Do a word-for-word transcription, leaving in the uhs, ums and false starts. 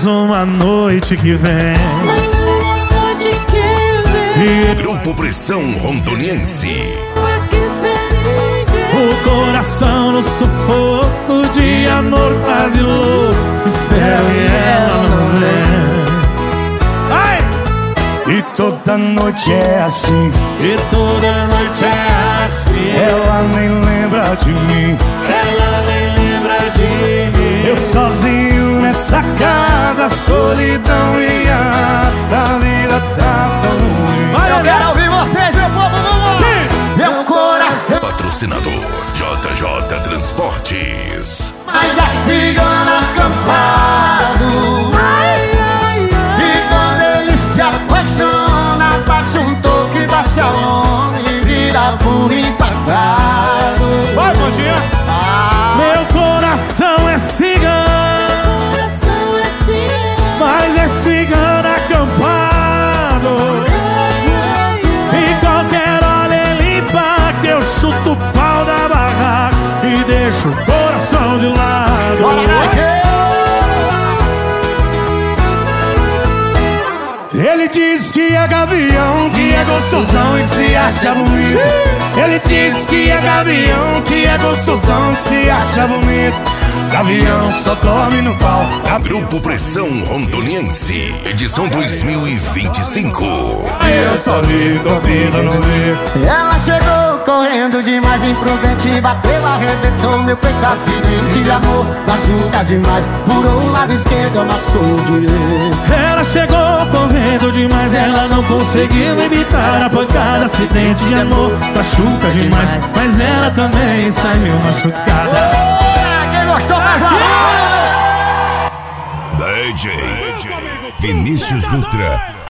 uma noite que vem. Mais uma noite que vem. E Grupo Pressão Rondoniense. o coração no sufoco de amor quase louco, espero e ela não vem. Ai! E toda noite é assim, E toda noite é assim. ela nem lembra de mim, Ela nem lembra de mim. eu sozinho nessa casa, solidão e asta, a vida tá tão ruim. Vai, eu quero ouvir vocês, meu povo, vamos! Meu coração, Patrocinador J J Transportes. mas a cigana acampado. E quando ele se apaixona, bate um toque, baixa a lona e vira burro empatado. Vai, Mondinha! Ah, Meu coração é cigano, coração é cigano. mas é cigano acampado. E qualquer hora ele empata, eu chuto o pau da barraca e deixo o coração de lado. Bora, Nike! Ele diz que é gavião, que é gostosão e que se acha bonito. Ele diz que é gavião, que é gostosão, que se acha bonito. Gavião só dorme no pau. Grupo Pressão Rondoniense, edição dois mil e vinte e cinco. Eu só ligo, a vida não vê. Ela chegou correndo demais, imprudente, bateu, arrebentou meu peito, acidente de amor, machuca demais, furou o lado esquerdo, amassou o direito. Ela chegou correndo demais, ela não conseguiu evitar a pancada. Acidente de amor, machuca demais, mas ela também saiu machucada. Quem gostou mais a D J Vinícius Dutra.